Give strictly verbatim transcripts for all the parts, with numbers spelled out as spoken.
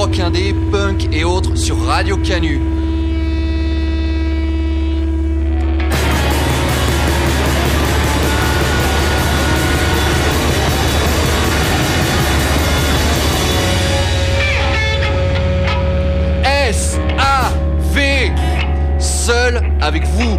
rock indé, punk et autres sur Radio Canu. S A V, seul avec vous.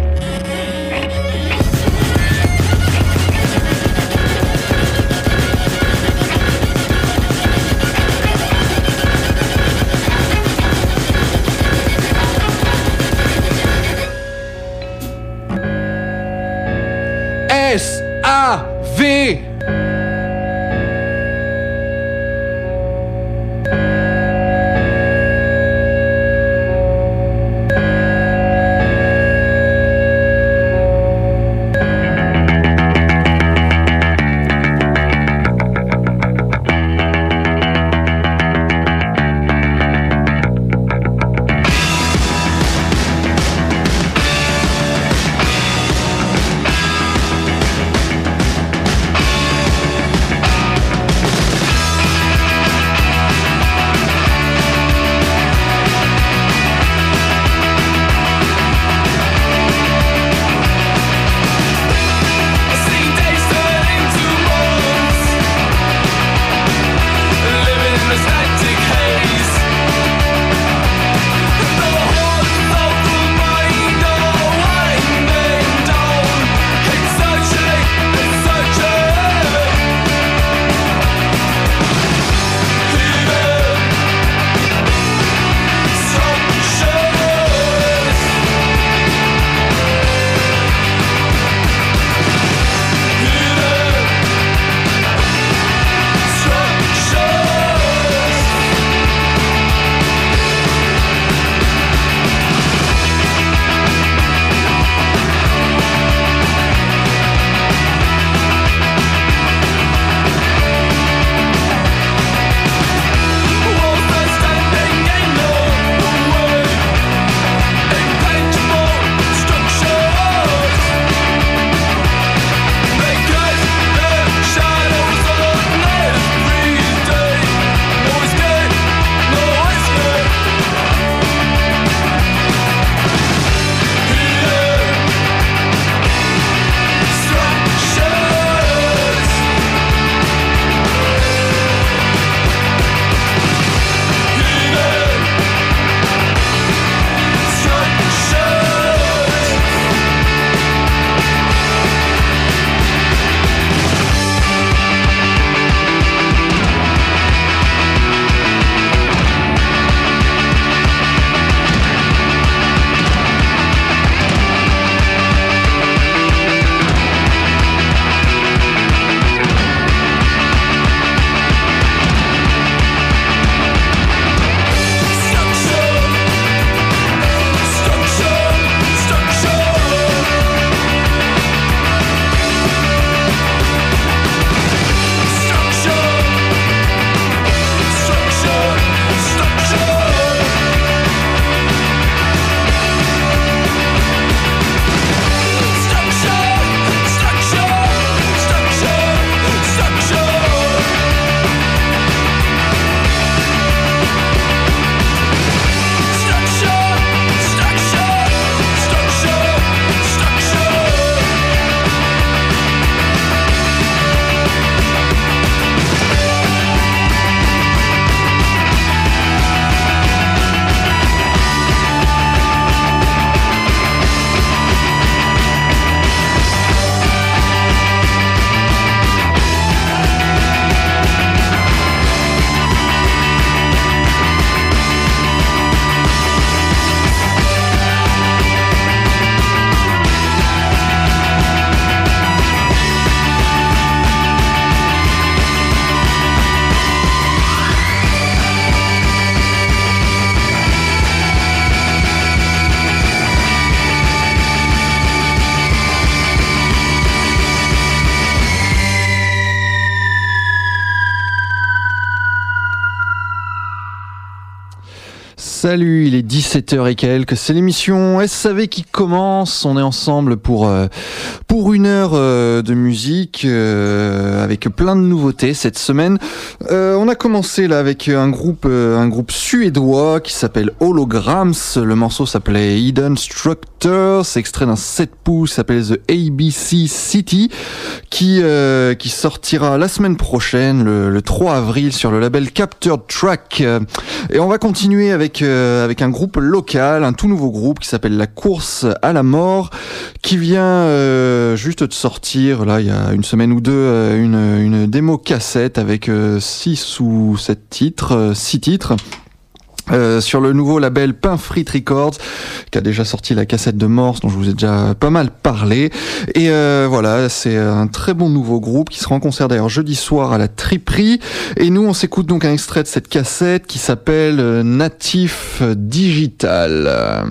Salut, il est dix-sept heures et quelques, c'est l'émission S A V qui commence, on est ensemble pour, euh, pour une heure euh, de musique euh, avec plein de nouveautés cette semaine. Euh, on a commencé là avec un groupe, euh, un groupe suédois qui s'appelle Holograms, le morceau s'appelait Hidden Structure, c'est extrait d'un sept pouces, s'appelle The A B C City, qui, euh, qui sortira la semaine prochaine, le, le trois avril sur le label Captured Track. Et on va continuer avec euh, avec un groupe local, un tout nouveau groupe qui s'appelle La Course à la Mort, qui vient euh, juste de sortir là il y a une semaine ou deux euh, une une démo cassette avec euh, six ou sept titres, euh, six titres. Euh, sur le nouveau label Pain Frites Records, qui a déjà sorti la cassette de Morse dont je vous ai déjà pas mal parlé. Et euh, voilà, c'est un très bon nouveau groupe qui sera en concert d'ailleurs jeudi soir à la Triperie. Et nous, on s'écoute donc un extrait de cette cassette qui s'appelle Natif Digital.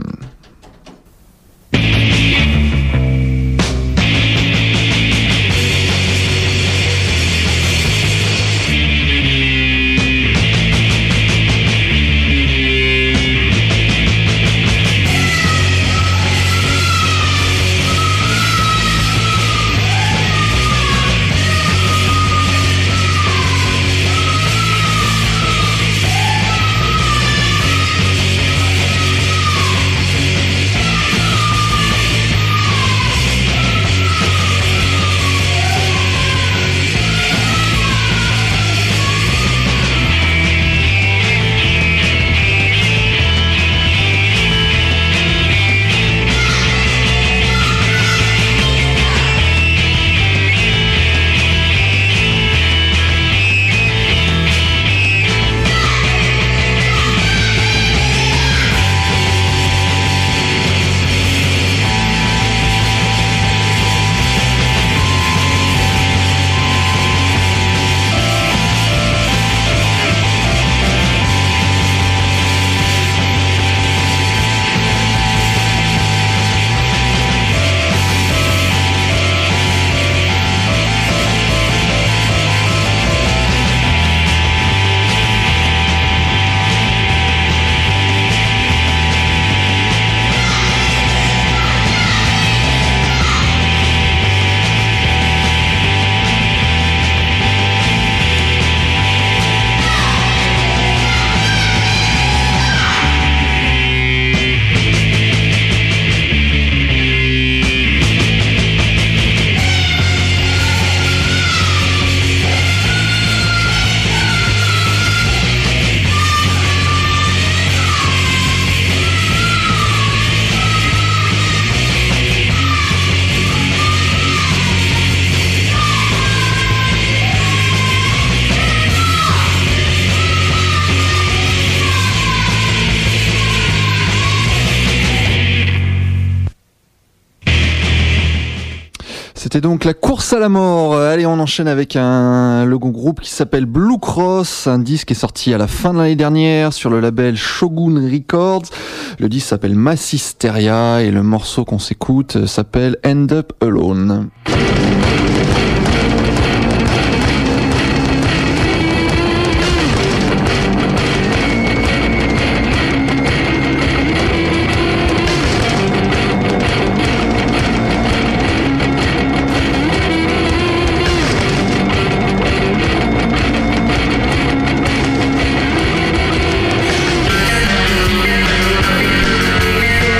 C'était donc La Course à la Mort. Allez, on enchaîne avec un le groupe qui s'appelle Blue Cross, un disque qui est sorti à la fin de l'année dernière sur le label Shogun Records. Le disque s'appelle Massisteria et le morceau qu'on s'écoute s'appelle End Up Alone.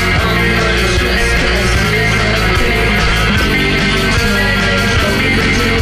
Just 'cause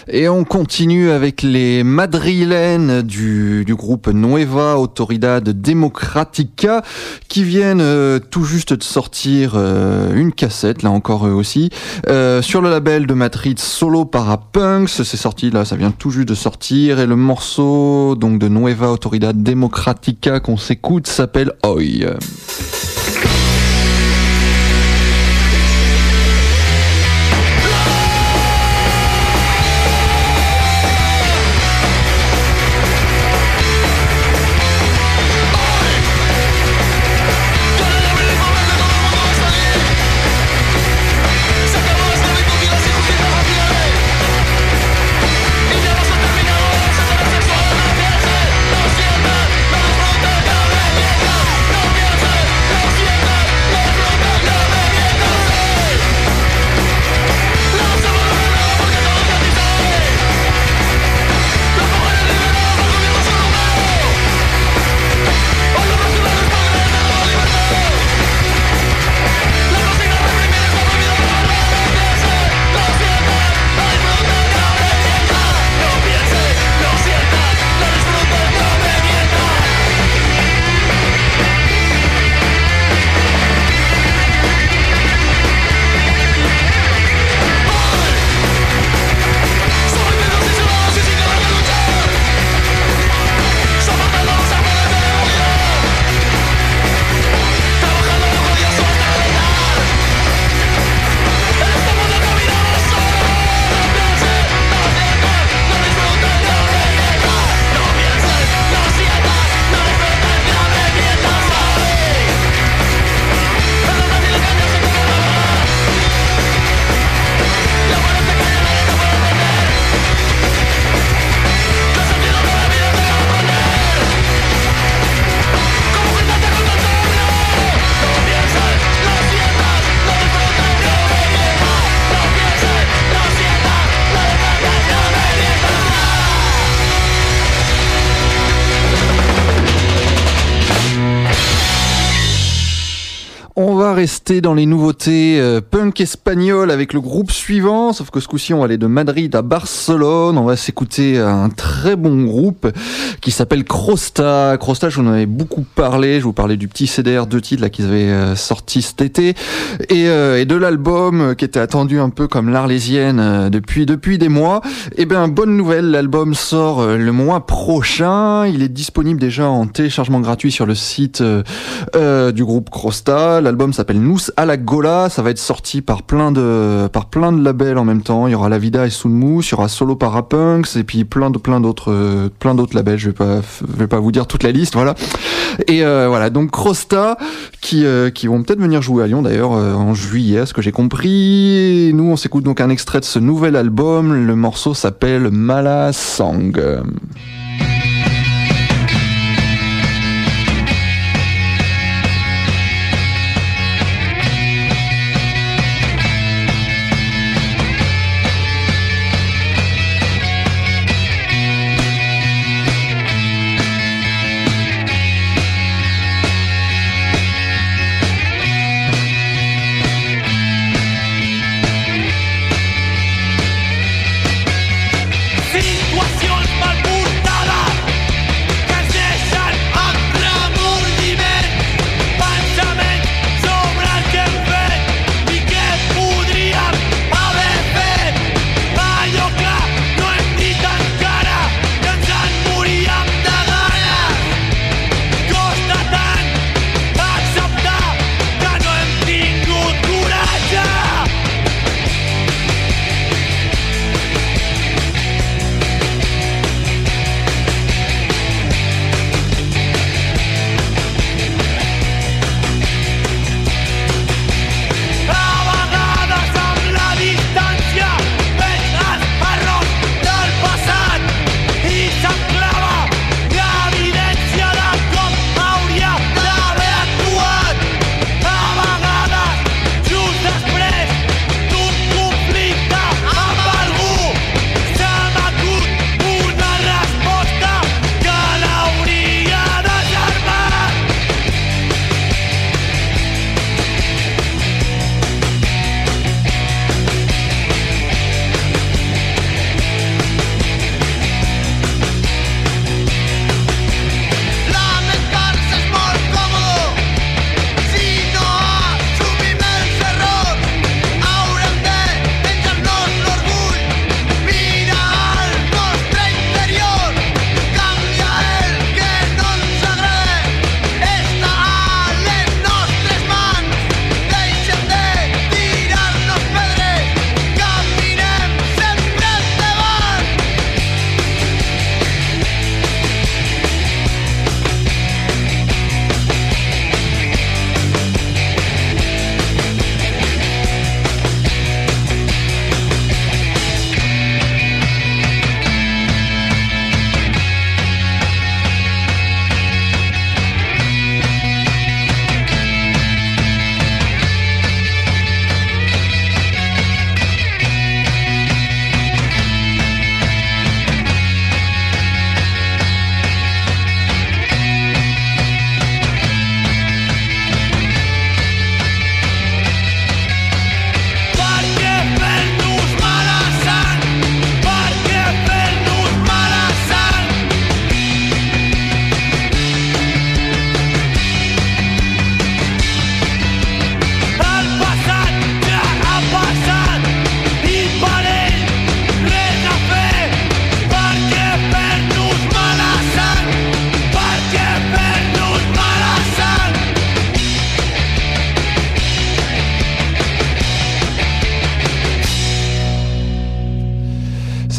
Et on continue avec les madrilènes du, du groupe Nueva Autoridad Democrática qui viennent euh, tout juste de sortir euh, une cassette, là encore eux aussi, euh, sur le label de Madrid Solo Parapunks. C'est sorti là, ça vient tout juste de sortir et le morceau donc de Nueva Autoridad Democrática qu'on s'écoute s'appelle Hoy. Rester dans les nouveautés euh, punk espagnoles avec le groupe suivant, sauf que ce coup-ci on va aller de Madrid à Barcelone. On va s'écouter un très bon groupe qui s'appelle Crosta. Crosta, je vous en avais beaucoup parlé, je vous parlais du petit C D R, deux titres là qu'ils avaient euh, sorti cet été et, euh, et de l'album euh, qui était attendu un peu comme l'Arlésienne euh, depuis depuis des mois. Et ben bonne nouvelle, l'album sort euh, le mois prochain. Il est disponible déjà en téléchargement gratuit sur le site euh, euh, du groupe Crosta. L'album s'appelle Nous à la Gola, ça va être sorti par plein de par plein de labels en même temps. Il y aura La Vida et Soulmousse, il y aura Solo Parapunks et puis plein de plein d'autres euh, plein d'autres labels. Je vais pas je vais pas vous dire toute la liste, voilà. Et euh, voilà, donc Crosta qui euh, qui vont peut-être venir jouer à Lyon d'ailleurs euh, en juillet, à ce que j'ai compris. Et nous on s'écoute donc un extrait de ce nouvel album. Le morceau s'appelle Mala Sang. Situación mal montada.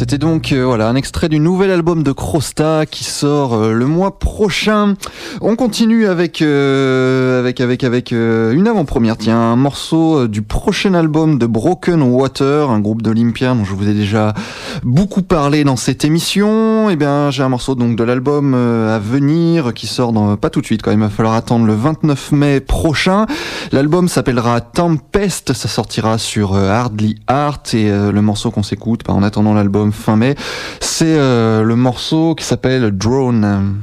C'était donc euh, voilà un extrait du nouvel album de Krosta qui sort euh, le mois prochain. On continue avec euh, avec avec avec euh, une avant-première. Tiens, un morceau euh, du prochain album de Broken Water, un groupe d'Olympia dont je vous ai déjà beaucoup parlé dans cette émission. Et bien, j'ai un morceau donc de l'album euh, à venir qui sort dans pas tout de suite quand même. Il va falloir attendre le vingt-neuf mai prochain. L'album s'appellera Tempest. Ça sortira sur euh, Hardly Art et euh, le morceau qu'on s'écoute bah, en attendant l'album fin mai, c'est euh, le morceau qui s'appelle Drone.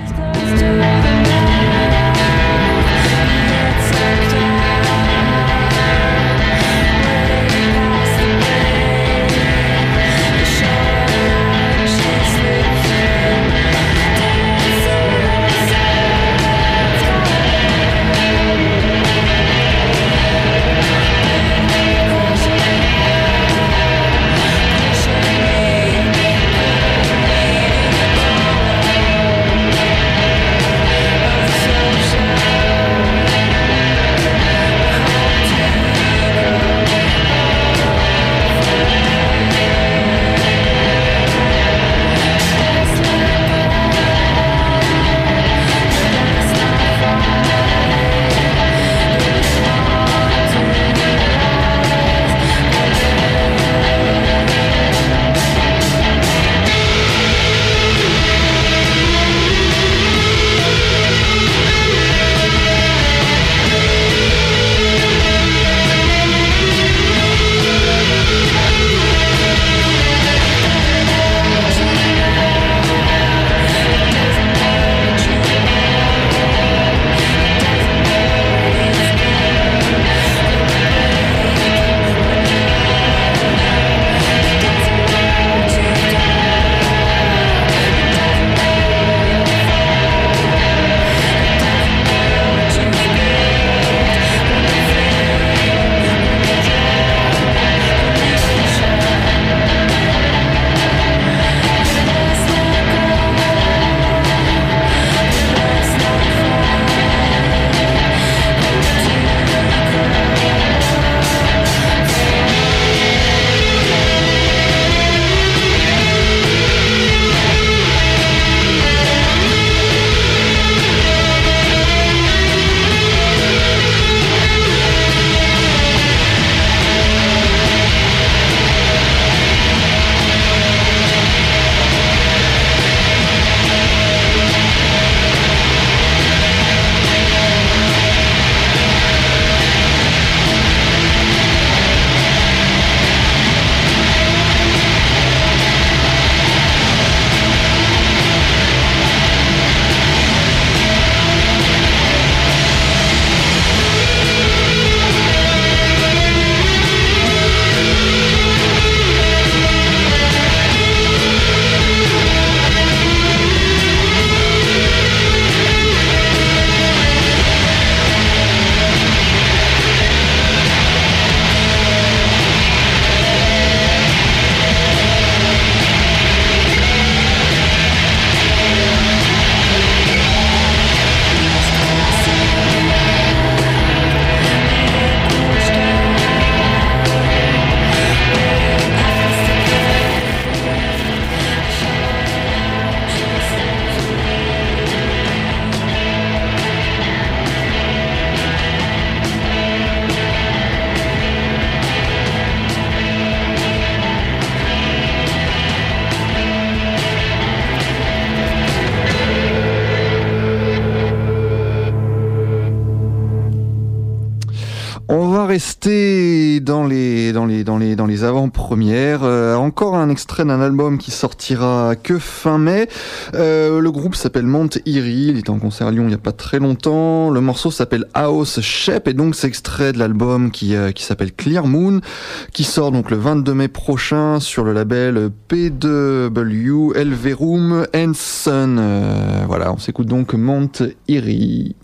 Rester dans les dans les dans les dans les avant-premières. Euh, encore un extrait d'un album qui sortira que fin mai. Euh, le groupe s'appelle Mount Eerie. Il était en concert à Lyon il y a pas très longtemps. Le morceau s'appelle House Shape et donc c'est extrait de l'album qui euh, qui s'appelle Clear Moon, qui sort donc le vingt-deux mai prochain sur le label P W Elverum and Son. Euh, voilà, on s'écoute donc Mount Eerie.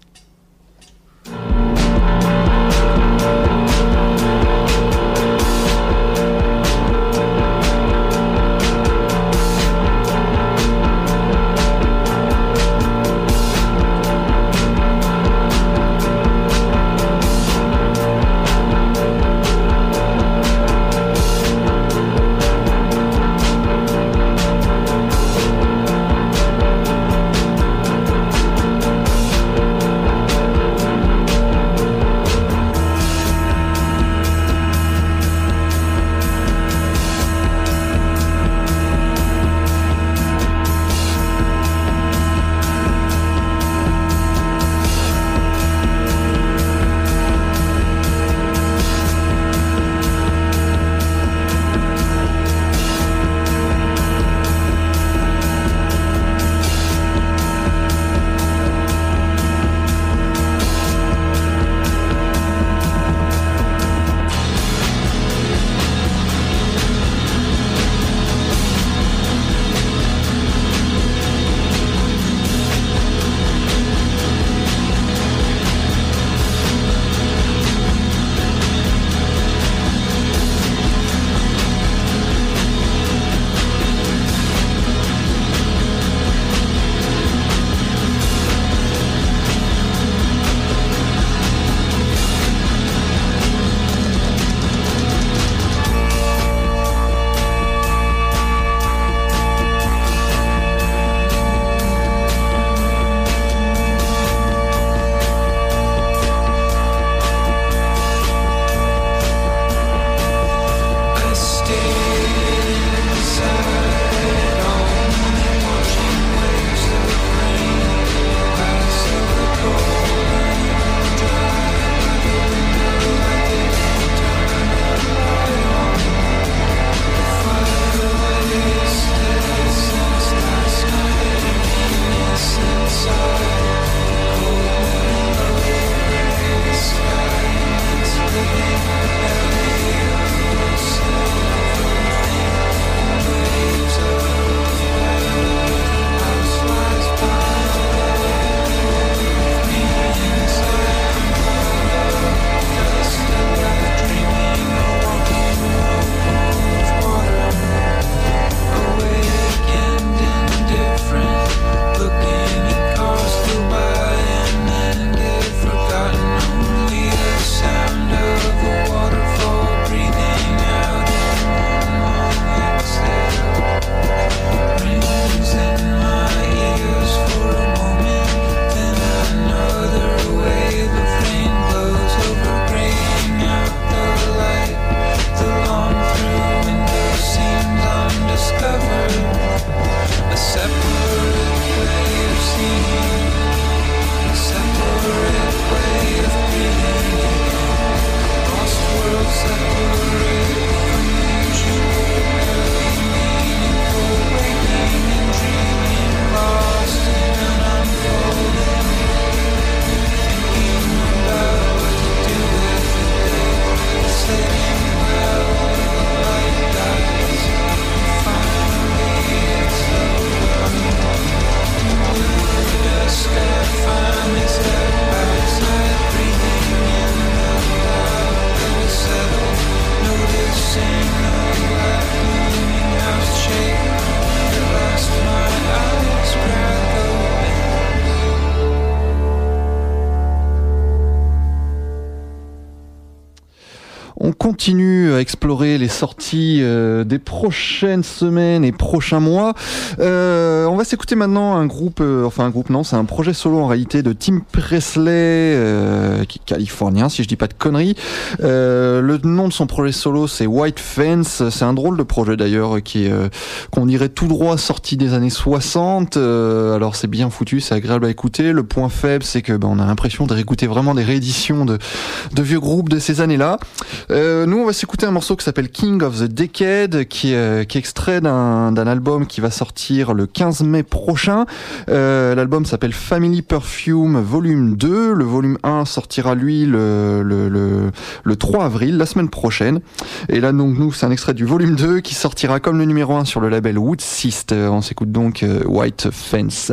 continue à explorer les sorties euh, des prochaines semaines et prochains mois. Euh, on va s'écouter maintenant un groupe, euh, enfin un groupe non, c'est un projet solo en réalité de Tim Presley, euh, qui est californien si je dis pas de conneries. Euh, le nom de son projet solo c'est White Fence. C'est un drôle de projet d'ailleurs qui est, euh, qu'on dirait tout droit sorti des années soixante. Euh, alors c'est bien foutu, c'est agréable à écouter. Le point faible c'est que ben, on a l'impression de réécouter vraiment des rééditions de, de vieux groupes de ces années-là. Euh, nous on va s'écouter un morceau qui s'appelle King of the Decade, qui est, qui est extrait d'un, d'un album qui va sortir le quinze mai prochain. Euh, l'album s'appelle Family Perfume Volume deux. Le volume un sortira lui le, le, le, le trois avril, la semaine prochaine. Et là donc nous c'est un extrait du volume deux qui sortira comme le numéro un sur le label Woodsyst. On s'écoute donc euh, White Fence.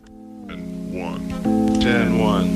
ten one.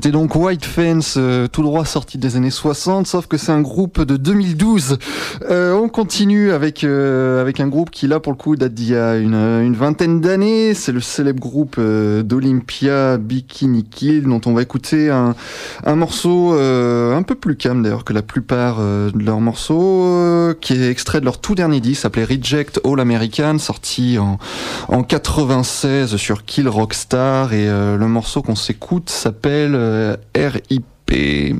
C'était donc White Fence, euh, tout droit sorti des années soixante, sauf que c'est un groupe de deux mille douze. Euh, on continue avec euh, avec un groupe qui là pour le coup date d'il y a une, une vingtaine d'années. C'est le célèbre groupe euh, d'Olympia, Bikini Kill, dont on va écouter un, un morceau euh, un peu plus calme d'ailleurs que la plupart euh, de leurs morceaux, euh, qui est extrait de leur tout dernier disque, s'appelait Reject All American, sorti en, en quatre-vingt-seize sur Kill Rockstar, et euh, le morceau qu'on s'écoute s'appelle euh, R I P.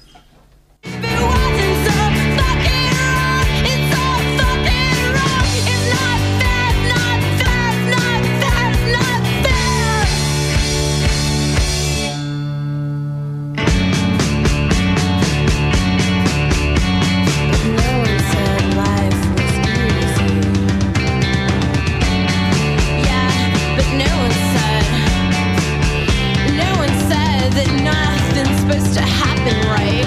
Supposed to happen right.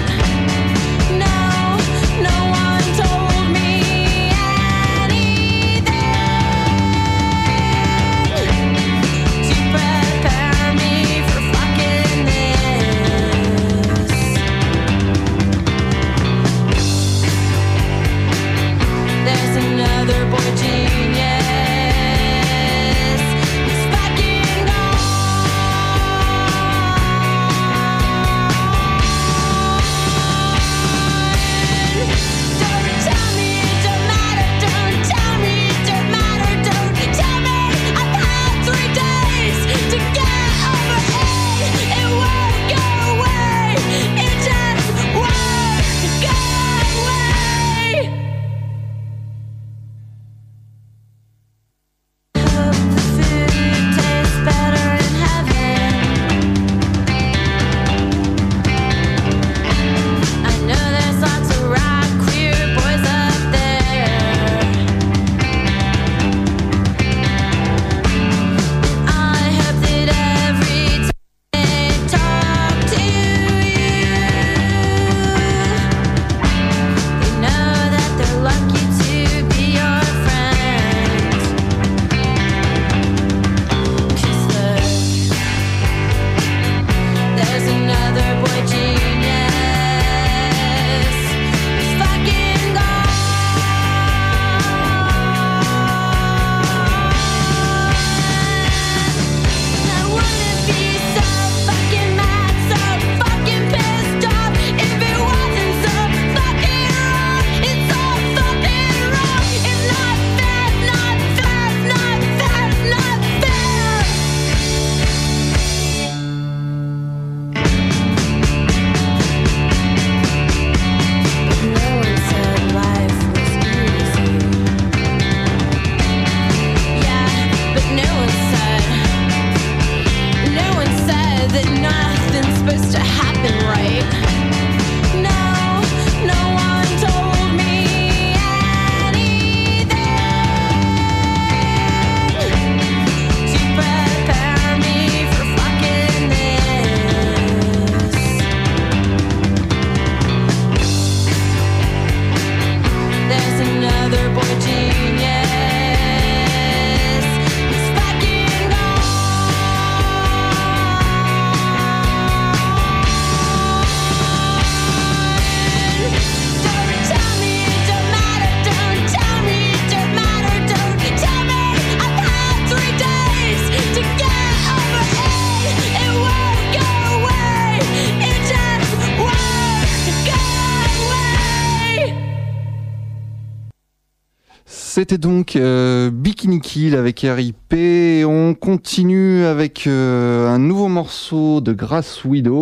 C'était donc euh, Bikini Kill avec R I P. On continue avec euh, un nouveau morceau de Grass Widow.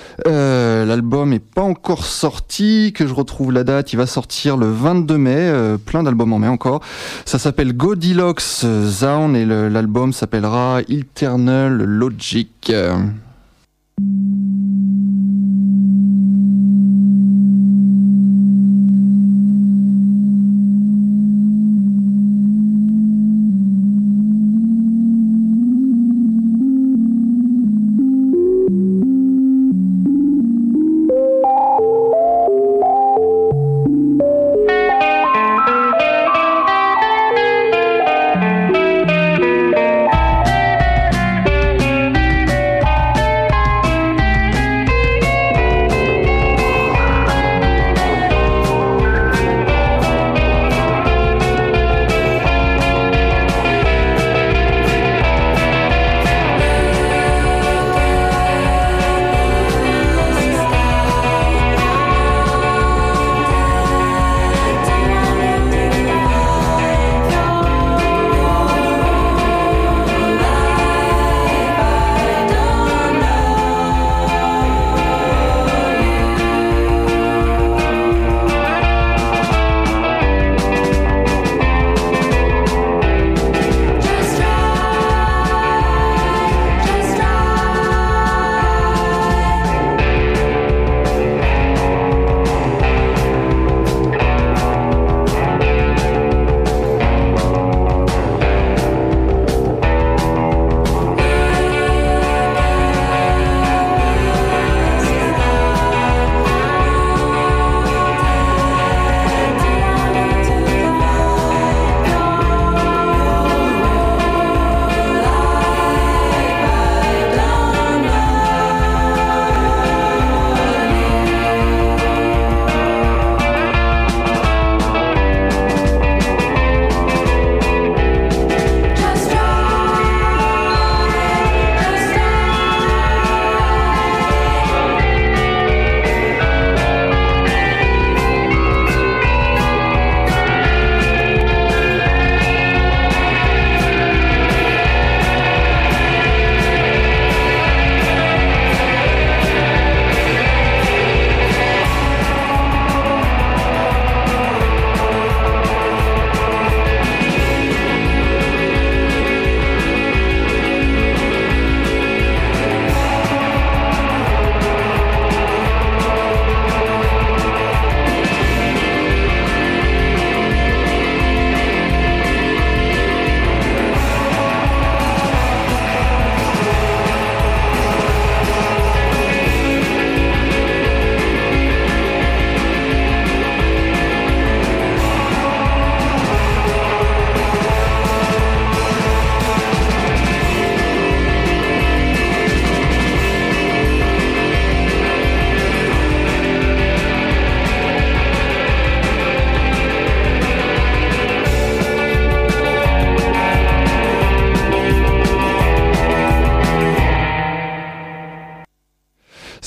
Euh, l'album est pas encore sorti, que je retrouve la date, il va sortir le vingt-deux mai, euh, plein d'albums en mai encore. Ça s'appelle Goldilocks Zone et le, l'album s'appellera Eternal Logic.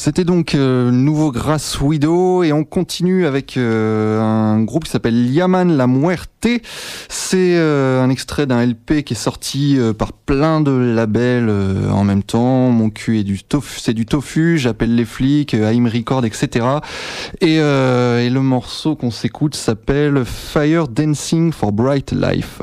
C'était donc euh, nouveau Grass Widow et on continue avec euh, un groupe qui s'appelle Yaman La Muerte. C'est euh, un extrait d'un L P qui est sorti euh, par plein de labels euh, en même temps. Mon cul est du tofu, c'est du tofu, j'appelle les flics, euh, Aim Record, et cetera. Et, euh, et le morceau qu'on s'écoute s'appelle Fire Dancing for Bright Life.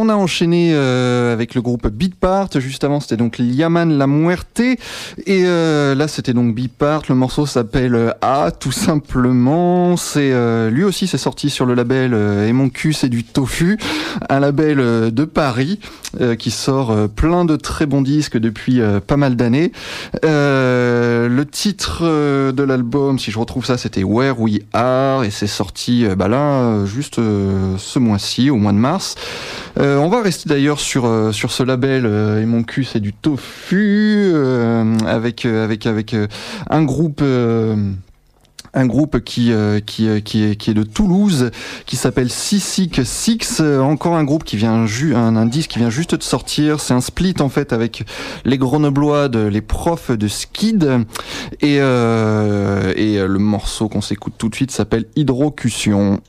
on a enchaîné euh, avec le groupe Beat Part. Juste avant, c'était donc Yaman La Muerte. Et euh, là, c'était donc Beat Part. Le morceau s'appelle A, tout simplement. C'est euh, lui aussi, c'est sorti sur le label euh, Et mon cul, c'est du tofu, un label euh, de Paris euh, qui sort euh, plein de très bons disques depuis euh, pas mal d'années. Euh, le titre euh, de l'album, si je retrouve ça, c'était Where We Are, et c'est sorti euh, bah là juste euh, ce mois-ci, au mois de mars. Euh, on va rester d'ailleurs sur euh, sur ce label euh, Et mon cul, c'est du tofu, euh, avec euh, avec avec euh, un groupe. Euh, Un groupe qui euh, qui euh, qui est qui est de Toulouse, qui s'appelle Sissik Six. Euh, encore un groupe qui vient ju- un, un disque qui vient juste de sortir. C'est un split en fait avec les Grenoblois, de, les profs de Skid. Et euh, et le morceau qu'on s'écoute tout de suite s'appelle Hydrocution.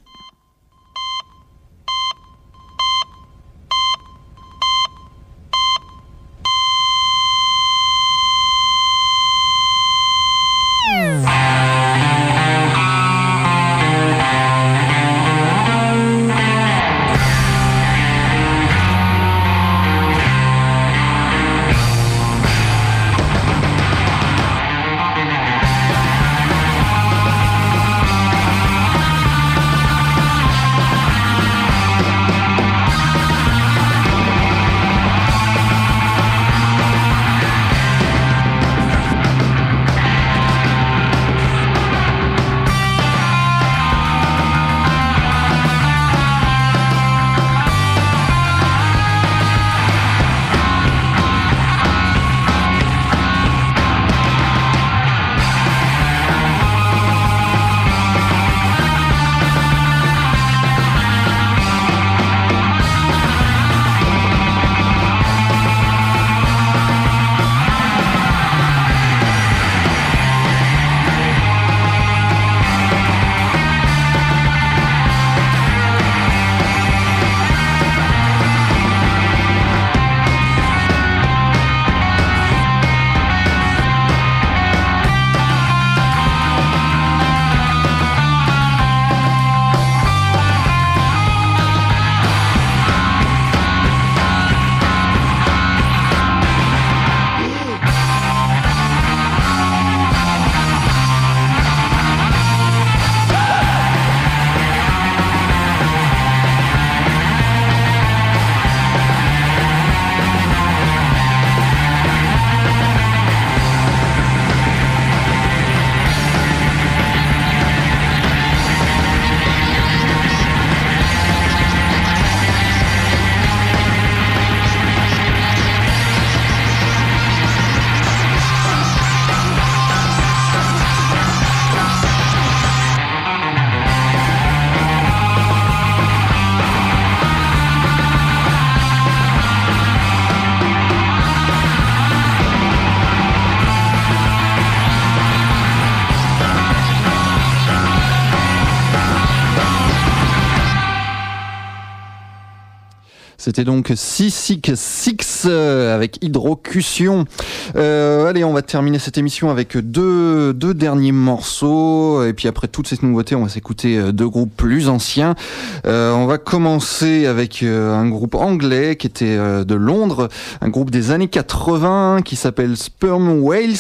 C'était donc Sissik Six euh, avec Hydrocution. Euh, allez, on va terminer cette émission avec deux, deux derniers morceaux. Et puis après toutes ces nouveautés, on va s'écouter deux groupes plus anciens. Euh, on va commencer avec un groupe anglais qui était de Londres, un groupe des années quatre-vingts qui s'appelle Sperm Whales.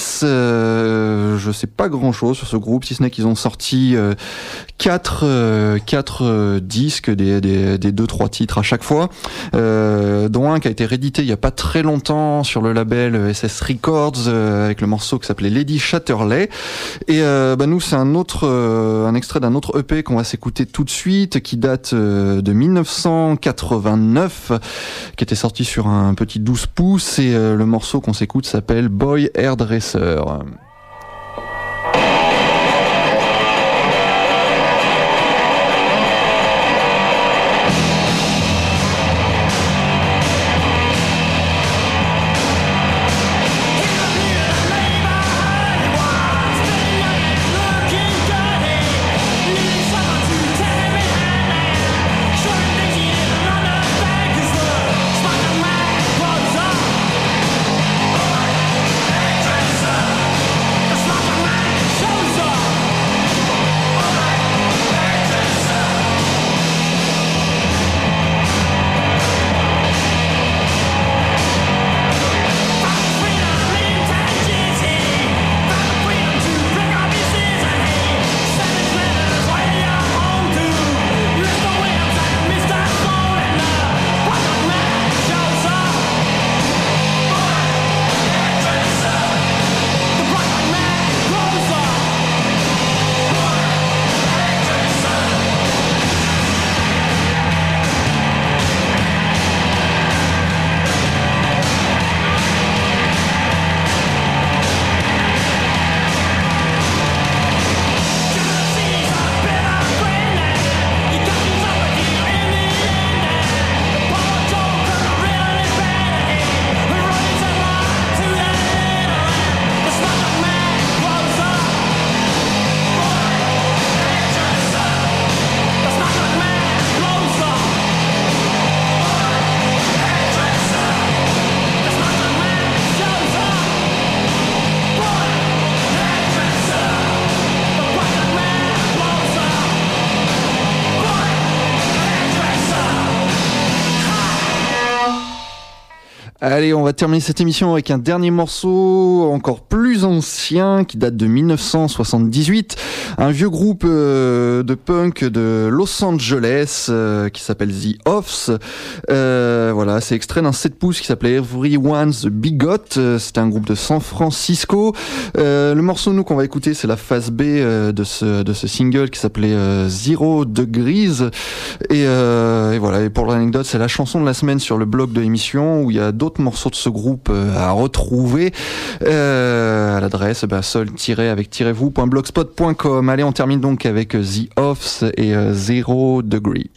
Euh, je sais pas grand-chose sur ce groupe, si ce n'est qu'ils ont sorti euh, quatre, euh, quatre euh, disques, des, des, des deux, trois titres à chaque fois. Euh, dont un qui a été réédité il y a pas très longtemps sur le label S S Records euh, avec le morceau qui s'appelait Lady Chatterley. Et euh, bah nous c'est un autre euh, un extrait d'un autre E P qu'on va s'écouter tout de suite, qui date euh, de mille neuf cent quatre-vingt-neuf, qui était sorti sur un petit douze pouces, et euh, le morceau qu'on s'écoute s'appelle Boy Hairdresser. Spider-Man grows up. Allez, on va terminer cette émission avec un dernier morceau encore plus ancien qui date de dix-neuf cent soixante-dix-huit. Un vieux groupe euh, de punk de Los Angeles euh, qui s'appelle The Offs. Euh, voilà, c'est extrait d'un sept pouces qui s'appelait Everyone's Bigot. Euh, C'était un groupe de San Francisco. Euh, le morceau nous qu'on va écouter, c'est la phase B euh, de ce de ce single qui s'appelait euh, Zero Degrees. Et, euh, et voilà. Et pour l'anecdote, c'est la chanson de la semaine sur le blog de l'émission où il y a d'autres morceaux de ce groupe à retrouver euh, à l'adresse bah, seul-avec-vous.blogspot point com. Allez, on termine donc avec The Offs et euh, Zero Degree.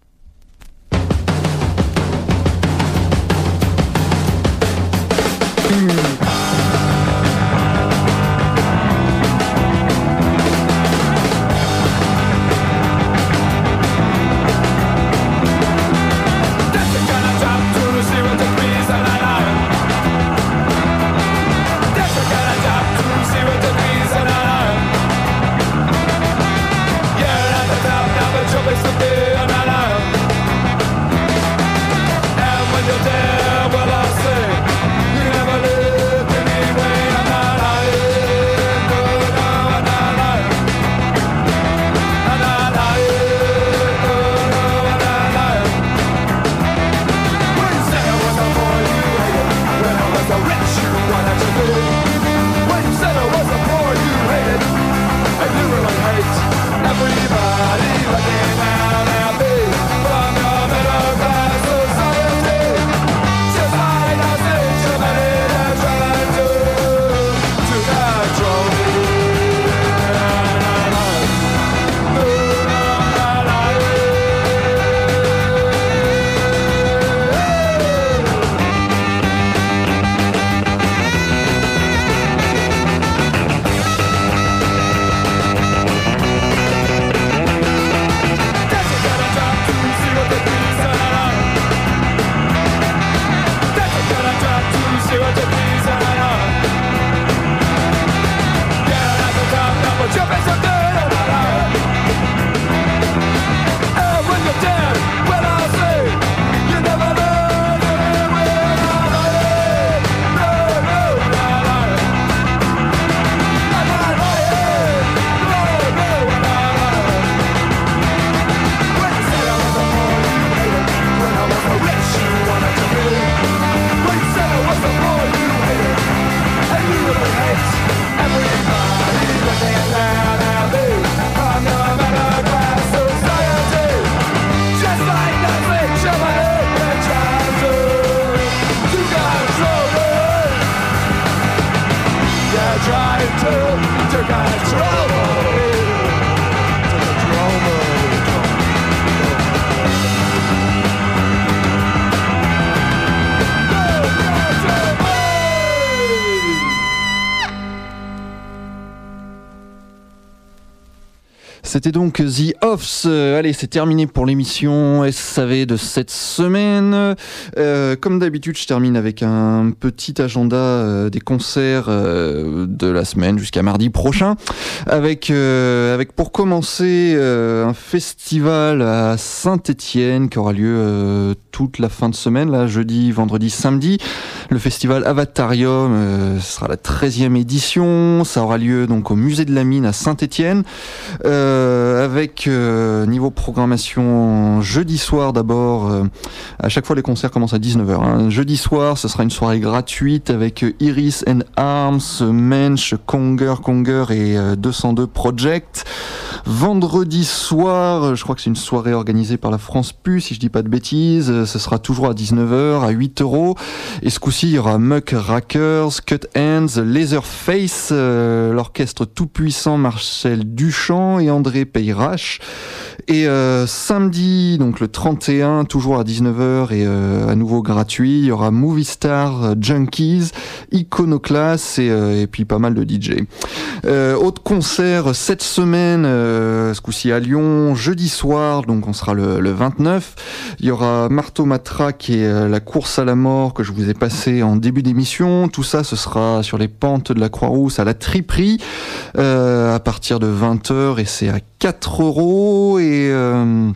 C'était donc The Offs. Euh, allez, c'est terminé pour l'émission S A V de cette semaine. Euh, comme d'habitude, je termine avec un petit agenda euh, des concerts euh, de la semaine jusqu'à mardi prochain. Avec, euh, avec pour commencer euh, un festival à Saint-Étienne qui aura lieu euh, toute la fin de semaine, là, jeudi, vendredi, samedi. Le festival Avatarium, euh, ce sera la treizième édition. Ça aura lieu donc au musée de la Mine à Saint-Étienne. Euh, avec euh, niveau programmation jeudi soir d'abord, euh, à chaque fois les concerts commencent à dix-neuf heures. Hein. Jeudi soir, ce sera une soirée gratuite avec Iris and Arms, Mensch, Conger, Conger et euh, deux cent deux Project. Vendredi soir, je crois que c'est une soirée organisée par la France Pu, si je dis pas de bêtises, ce sera toujours à dix-neuf heures, à huit euros. Et ce coup-ci, il y aura Muck Rackers, Cut Hands, Laserface, euh, l'orchestre tout-puissant Marcel Duchamp et André Peyrache. Et euh, samedi, donc le trente et un, toujours à dix-neuf heures et euh, à nouveau gratuit, il y aura Movie Star Junkies, Iconoclast et, euh, et puis pas mal de D J. Euh, autre concert cette semaine, euh, ce coup-ci à Lyon, jeudi soir, donc on sera le, le vingt-neuf. Il y aura Marteau Matraque et euh, la course à la mort que je vous ai passé en début d'émission. Tout ça, ce sera sur les pentes de la Croix-Rousse à la Triperie euh, à partir de vingt heures et c'est à quatre euros. Et euh,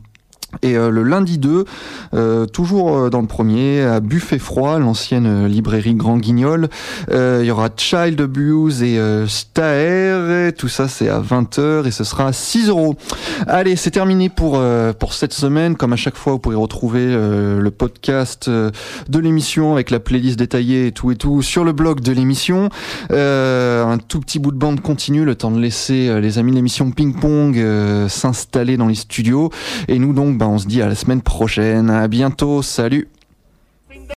Et euh, le lundi deux, euh, toujours euh, dans le premier, à Buffet Froid, l'ancienne euh, librairie Grand Guignol, euh, il y aura Child Abuse et euh, Staer, et tout ça c'est à vingt heures et ce sera à six euros. Allez, c'est terminé pour, euh, pour cette semaine. Comme à chaque fois, vous pourrez retrouver euh, le podcast euh, de l'émission avec la playlist détaillée et tout et tout sur le blog de l'émission. Euh, un tout petit bout de bande continue, le temps de laisser euh, les amis de l'émission Ping Pong euh, s'installer dans les studios. Et nous donc, bah, on se dit à la semaine prochaine. À bientôt. Salut.